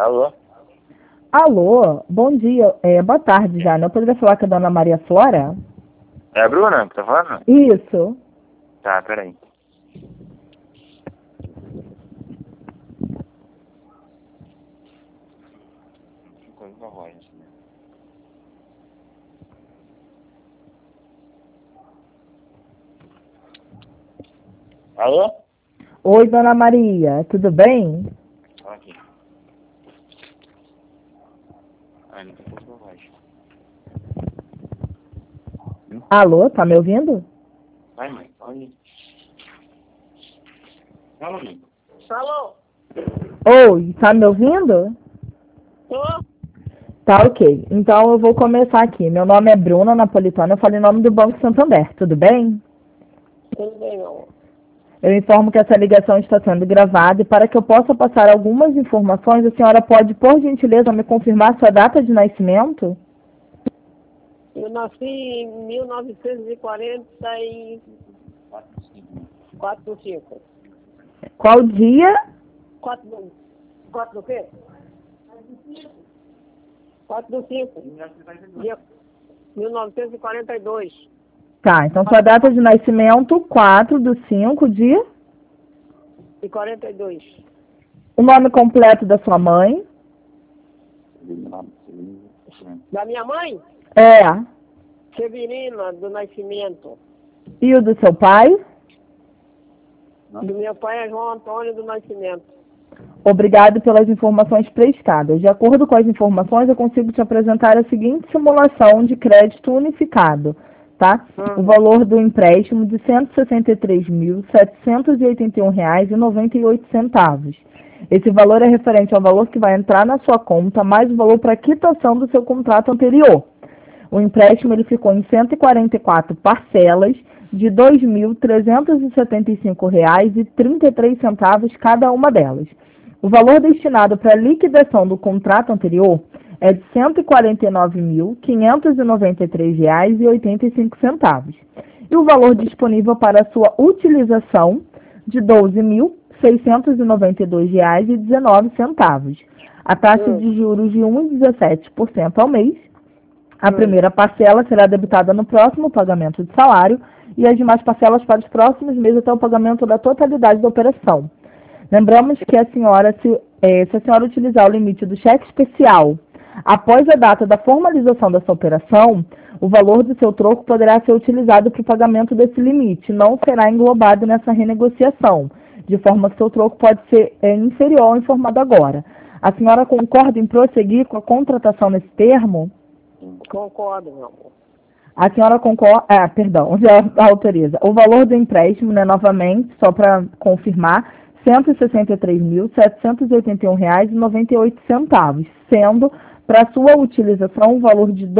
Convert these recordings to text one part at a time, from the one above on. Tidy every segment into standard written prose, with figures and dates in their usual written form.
Alô? Alô, bom dia, boa tarde já, né? Eu poderia falar com a dona Maria Flora? É a Bruna que tá falando? Isso. Tá, peraí. Alô? Oi, dona Maria, tudo bem? Aqui. Ai, não tô com voz. Alô, tá me ouvindo? Vai, mãe, olha. Fala, mãe. Alô? Oi, tá me ouvindo? Tô? Tá, ok. Então eu vou começar aqui. Meu nome é Bruna Napolitano, eu falo em nome do Banco Santander, tudo bem? Tudo bem, não. Eu informo que essa ligação está sendo gravada e para que eu possa passar algumas informações, a senhora pode, por gentileza, me confirmar sua data de nascimento? Eu nasci em 1944 do 5. Qual dia? 4 do quê? 4 do 5. 1942. Tá, então sua data de nascimento, 4/5, dia? E 42. O nome completo da sua mãe? Da minha mãe? É. Severina do Nascimento. E o do seu pai? Do meu pai é João Antônio do Nascimento. Obrigado pelas informações prestadas. De acordo com as informações, eu consigo te apresentar a seguinte simulação de crédito unificado, tá? O valor do empréstimo de R$ 163.781,98. Esse valor é referente ao valor que vai entrar na sua conta, mais o valor para quitação do seu contrato anterior. O empréstimo ele ficou em 144 parcelas de R$ 2.375,33 cada uma delas. O valor destinado para a liquidação do contrato anterior é de R$ 149.593,85. E o valor disponível para a sua utilização de R$ 12.692,19. A taxa de juros de 1,17% ao mês. A primeira parcela será debitada no próximo pagamento de salário e as demais parcelas para os próximos meses até o pagamento da totalidade da operação. Lembramos que a senhora, se a senhora utilizar o limite do cheque especial após a data da formalização dessa operação, o valor do seu troco poderá ser utilizado para o pagamento desse limite, não será englobado nessa renegociação, de forma que seu troco pode ser inferior ao informado agora. A senhora concorda em prosseguir com a contratação nesse termo? Concordo, meu amor. A senhora concorda, já autoriza. O valor do empréstimo, né, novamente, só para confirmar, R$ 163.781,98, sendo para sua utilização o valor de R$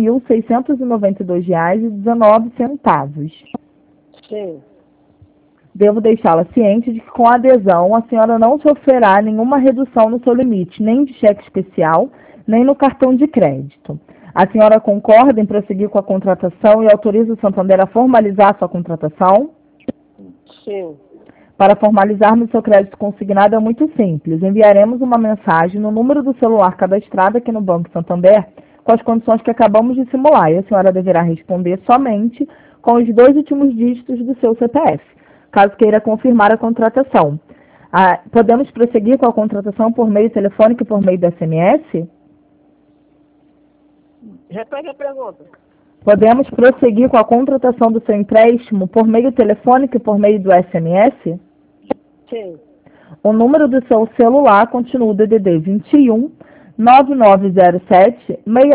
12.692,19. Sim. Devo deixá-la ciente de que com a adesão a senhora não sofrerá nenhuma redução no seu limite, nem de cheque especial, nem no cartão de crédito. A senhora concorda em prosseguir com a contratação e autoriza o Santander a formalizar a sua contratação? Sim. Para formalizarmos seu crédito consignado é muito simples. Enviaremos uma mensagem no número do celular cadastrado aqui no Banco Santander com as condições que acabamos de simular. E a senhora deverá responder somente com os 2 últimos dígitos do seu CPF, caso queira confirmar a contratação. Podemos prosseguir com a contratação por meio telefônico e por meio do SMS? Repete a pergunta. Podemos prosseguir com a contratação do seu empréstimo por meio telefônico e por meio do SMS? Sim. O número do seu celular continua o DDD 21 9907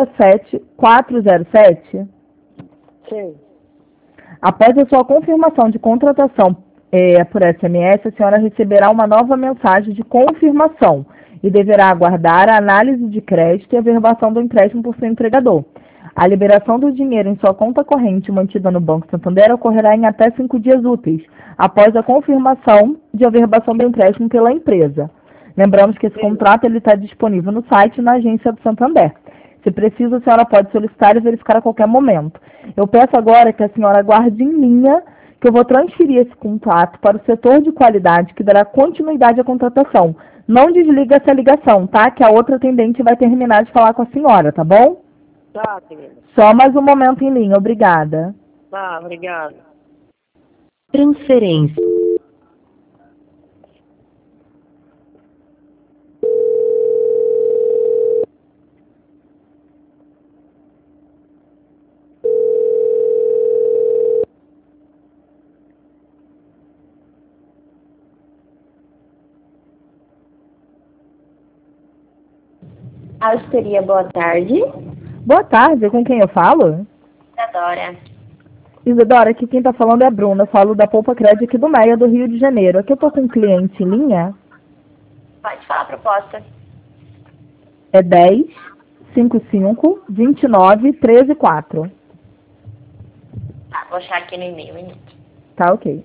67407? Sim. Após a sua confirmação de contratação por SMS, a senhora receberá uma nova mensagem de confirmação e deverá aguardar a análise de crédito e a averbação do empréstimo por seu empregador. A liberação do dinheiro em sua conta corrente mantida no Banco Santander ocorrerá em até 5 dias úteis, após a confirmação de averbação do empréstimo pela empresa. Lembramos que esse contrato está disponível no site e na agência do Santander. Se precisa, a senhora pode solicitar e verificar a qualquer momento. Eu peço agora que a senhora aguarde em linha, que eu vou transferir esse contrato para o setor de qualidade, que dará continuidade à contratação. Não desliga essa ligação, tá? Que a outra atendente vai terminar de falar com a senhora, tá bom? Tá, querida. Só mais um momento em linha, obrigada. Tá, obrigada. Transferência. Austeria, boa tarde. Boa tarde, com quem eu falo? Isadora. Isadora, aqui quem tá falando é a Bruna, eu falo da Poupa Crédito aqui do Meia, do Rio de Janeiro. Aqui eu tô com um cliente em linha, Pode falar a proposta. é 10 55 29 13 4. Tá, vou achar aqui no e-mail, um minuto. Tá, ok.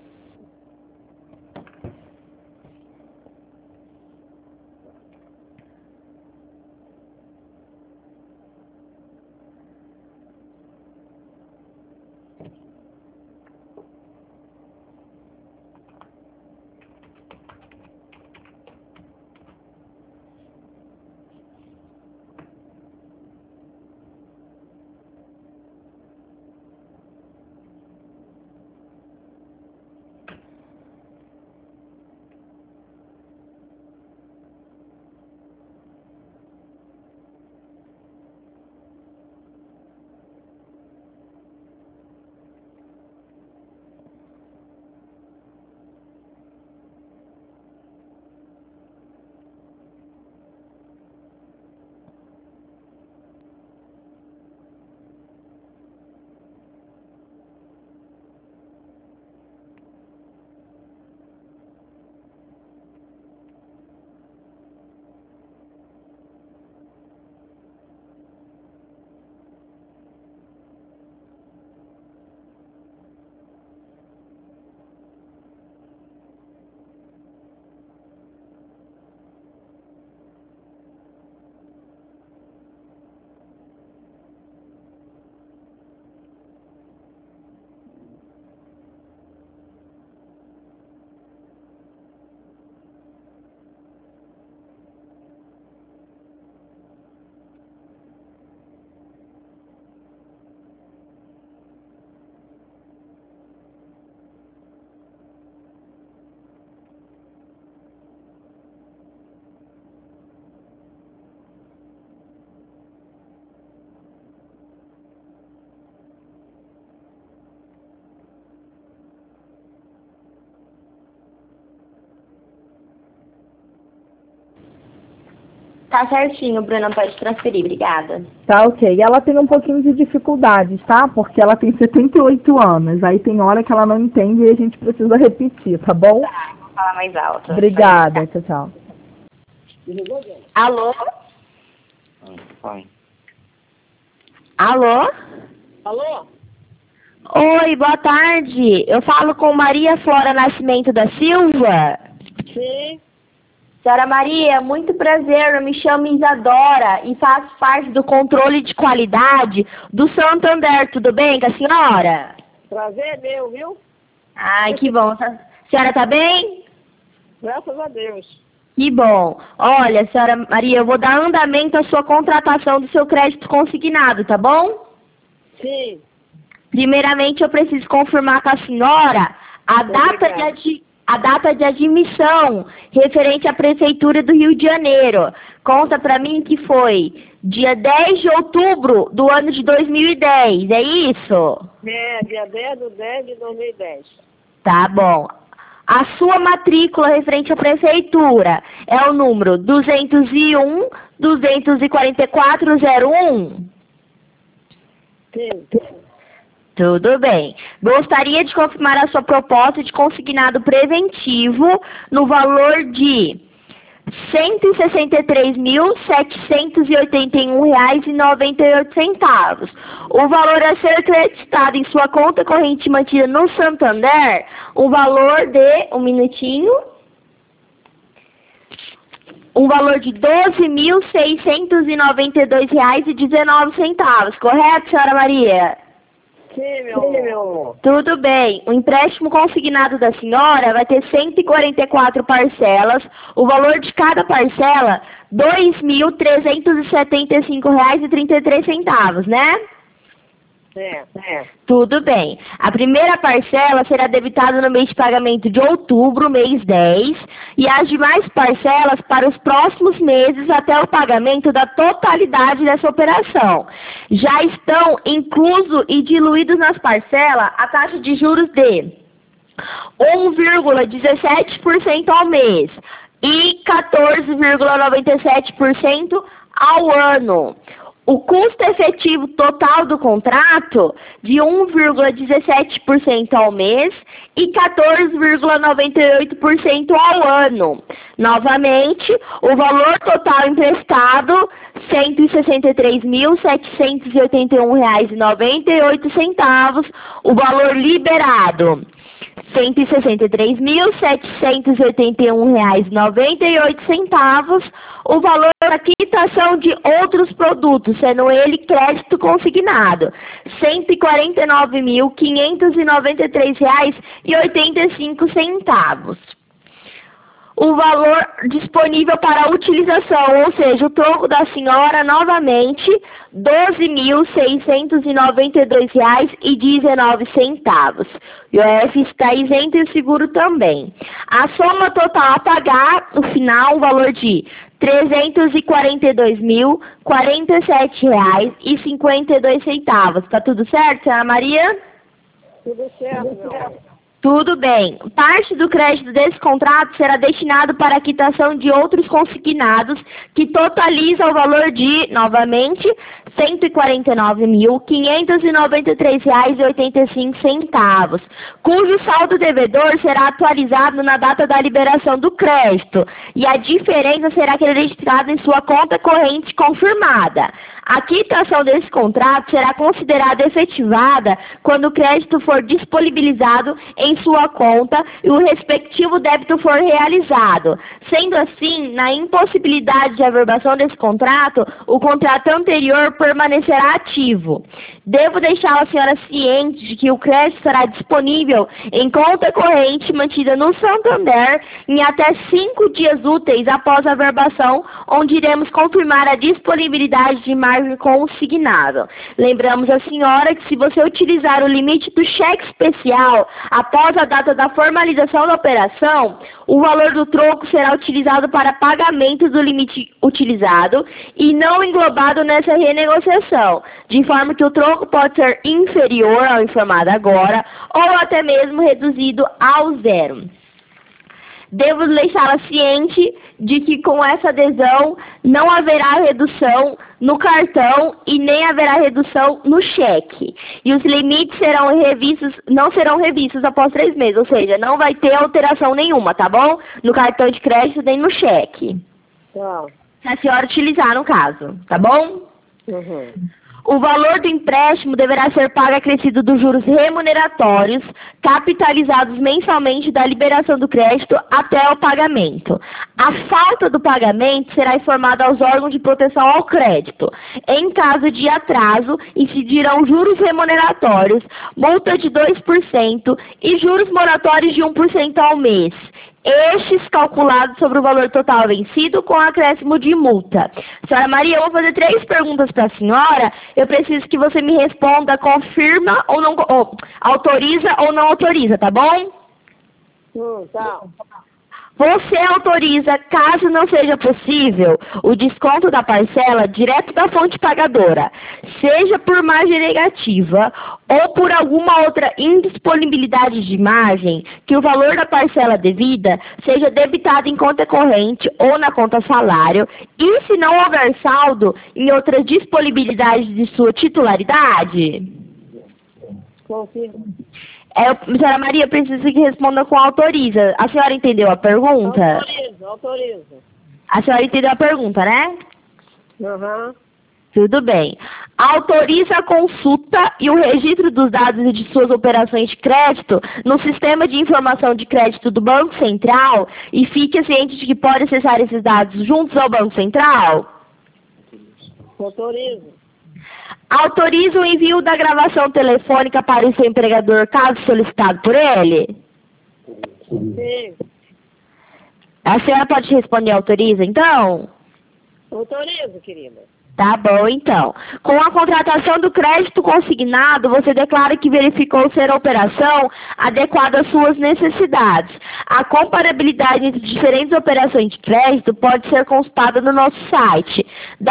Tá certinho, Bruna, pode transferir, obrigada. Tá, ok. Ela tem um pouquinho de dificuldades, tá? Porque ela tem 78 anos. Aí tem hora que ela não entende e a gente precisa repetir, tá bom? Tá, vou falar mais alto. Obrigada. Tchau, tchau. Alô? Pai. Alô? Alô? Oi, boa tarde. Eu falo com Maria Flora Nascimento da Silva. Sim. Senhora Maria, muito prazer, eu me chamo Isadora e faço parte do controle de qualidade do Santander, tudo bem com a senhora? Prazer é meu, viu? Ai, que bom. A senhora tá bem? Graças a Deus. Que bom. Olha, senhora Maria, eu vou dar andamento à sua contratação do seu crédito consignado, tá bom? Sim. Primeiramente, eu preciso confirmar com a senhora a data de admissão referente à Prefeitura do Rio de Janeiro. Conta pra mim que foi dia 10 de outubro do ano de 2010, é isso? É, dia 10 de 10 de 2010. Tá bom. A sua matrícula referente à Prefeitura é o número 201-244-01? Sim. Tudo bem. Gostaria de confirmar a sua proposta de consignado preventivo no valor de R$ 163.781,98. O valor a ser creditado em sua conta corrente mantida no Santander, um valor de, um valor de R$ 12.692,19, correto, senhora Maria? Sim, meu amor. Tudo bem. O empréstimo consignado da senhora vai ter 144 parcelas. O valor de cada parcela, R$ 2.375,33, né? É. Tudo bem. A primeira parcela será debitada no mês de pagamento de outubro, mês 10, e as demais parcelas para os próximos meses até o pagamento da totalidade dessa operação. Já estão incluso e diluídos nas parcelas a taxa de juros de 1,17% ao mês e 14,97% ao ano. O custo efetivo total do contrato de 1,17% ao mês e 14,98% ao ano. Novamente, o valor total emprestado, R$ 163.781,98. O valor liberado, R$ 163.781,98. O valor da quitação de outros produtos, sendo ele crédito consignado, R$ 149.593,85. O valor disponível para utilização, ou seja, o troco da senhora, novamente, R$ 12.692,19. O IOF está isento e o seguro também. A soma total a pagar, no final, o valor de R$ 342.047,52. Tá tudo certo, senhora Maria? Tudo certo, meu amor. Tudo bem. Parte do crédito desse contrato será destinado para a quitação de outros consignados, que totaliza o valor de, novamente, R$ 149.593,85, cujo saldo devedor será atualizado na data da liberação do crédito, e a diferença será acreditada em sua conta corrente confirmada. A quitação desse contrato será considerada efetivada quando o crédito for disponibilizado em sua conta e o respectivo débito for realizado. Sendo assim, na impossibilidade de averbação desse contrato, o contrato anterior permanecerá ativo. Devo deixar a senhora ciente de que o crédito estará disponível em conta corrente mantida no Santander em até 5 dias úteis após a averbação, onde iremos confirmar a disponibilidade de margem consignado. Lembramos a senhora que se você utilizar o limite do cheque especial após a data da formalização da operação, o valor do troco será utilizado para pagamento do limite utilizado e não englobado nessa renegociação, de forma que o troco pode ser inferior ao informado agora ou até mesmo reduzido ao zero. Devo deixá-la ciente de que com essa adesão não haverá redução no cartão e nem haverá redução no cheque. E os limites não serão revistos após 3 meses, ou seja, não vai ter alteração nenhuma, tá bom? No cartão de crédito nem no cheque. Tá. Se a senhora utilizar, no caso, tá bom? Uhum. O valor do empréstimo deverá ser pago acrescido dos juros remuneratórios, capitalizados mensalmente da liberação do crédito até o pagamento. A falta do pagamento será informada aos órgãos de proteção ao crédito. Em caso de atraso, incidirão juros remuneratórios, multa de 2% e juros moratórios de 1% ao mês. Estes calculados sobre o valor total vencido com acréscimo de multa. Senhora Maria, eu vou fazer 3 perguntas para a senhora. Eu preciso que você me responda, confirma ou não, autoriza ou não autoriza, tá bom? Tá. Você autoriza, caso não seja possível, o desconto da parcela direto da fonte pagadora, seja por margem negativa ou por alguma outra indisponibilidade de margem, que o valor da parcela devida seja debitado em conta corrente ou na conta salário, e se não houver saldo em outras disponibilidades de sua titularidade? Confirmo. Senhora Maria, preciso que responda com autoriza. A senhora entendeu a pergunta? Autorizo. A senhora entendeu a pergunta, né? Uhum. Tudo bem. Autoriza a consulta e o registro dos dados de suas operações de crédito no sistema de informação de crédito do Banco Central e fique ciente de que pode acessar esses dados juntos ao Banco Central? Autorizo. Autoriza o envio da gravação telefônica para o seu empregador, caso solicitado por ele? Sim. A senhora pode responder autoriza, então? Autorizo, querida. Tá bom, então. Com a contratação do crédito consignado, você declara que verificou ser a operação adequada às suas necessidades. A comparabilidade entre diferentes operações de crédito pode ser consultada no nosso site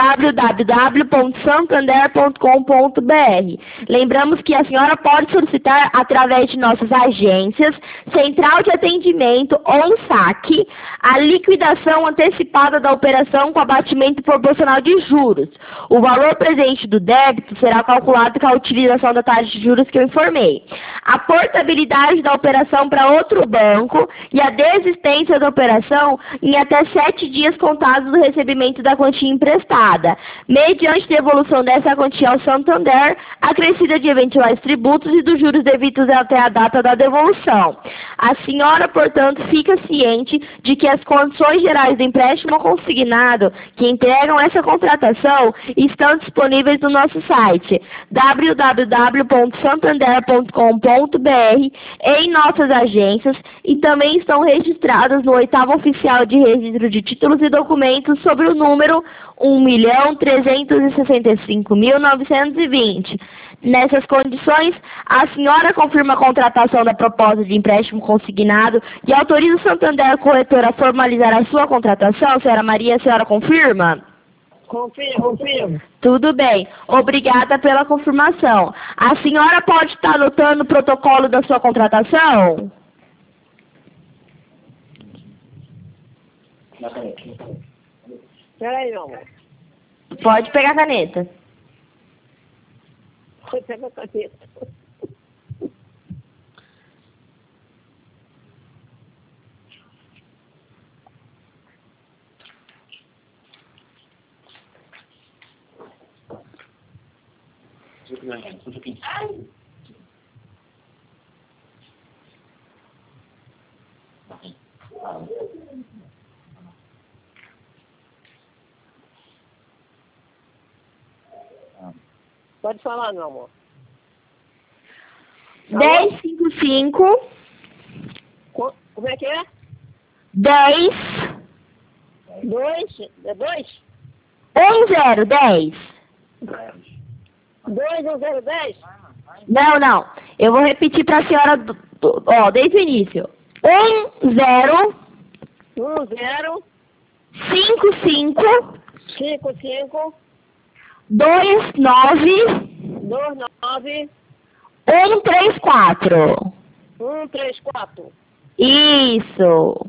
www.santander.com.br. Lembramos que a senhora pode solicitar através de nossas agências, central de atendimento ou saque, a liquidação antecipada da operação com abatimento proporcional de juros. O valor presente do débito será calculado com a utilização da taxa de juros que eu informei. A portabilidade da operação para outro banco e a desistência da operação em até 7 dias contados do recebimento da quantia emprestada, mediante devolução dessa quantia ao Santander, acrescida de eventuais tributos e dos juros devidos até a data da devolução. A senhora, portanto, fica ciente de que as condições gerais do empréstimo consignado que integram essa contratação estão disponíveis no nosso site www.santander.com.br, em nossas agências, e também estão registradas no 8º Oficial de Registro de Títulos e Documentos sobre o número 1.365.920. Nessas condições, a senhora confirma a contratação da proposta de empréstimo consignado e autoriza o Santander Corretora a formalizar a sua contratação, senhora Maria, a senhora confirma? Confirmo. Tudo bem. Obrigada pela confirmação. A senhora pode estar anotando o protocolo da sua contratação? Peraí, meu amor. Pode pegar a caneta. Pega a caneta. Pode falar, meu amor. 1055 Como é que é? 10 2? É 2? 1010. 21010? Não. Eu vou repetir para a senhora, desde o início. 10 55 55 29 29 134. 134. Isso.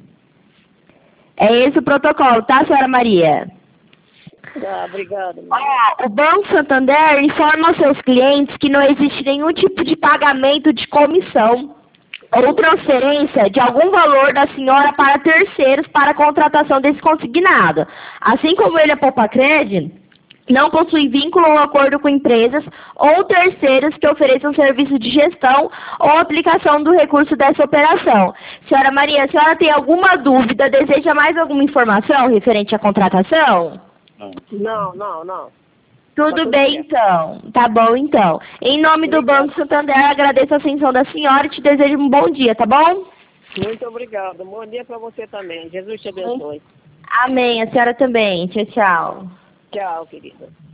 É esse o protocolo, tá, senhora Maria? Ah, obrigado. O Banco Santander informa aos seus clientes que não existe nenhum tipo de pagamento de comissão ou transferência de algum valor da senhora para terceiros para a contratação desse consignado. Assim como ele é poupa-crédito, não possui vínculo ou acordo com empresas ou terceiros que ofereçam serviço de gestão ou aplicação do recurso dessa operação. Senhora Maria, a senhora tem alguma dúvida? Deseja mais alguma informação referente à contratação? Não. Tudo bem, então. Tá bom, então. Em nome do Banco Santander, agradeço a atenção da senhora e te desejo um bom dia, tá bom? Muito obrigado. Bom dia para você também. Jesus te abençoe. Amém. A senhora também. Tchau, tchau. Tchau, querida.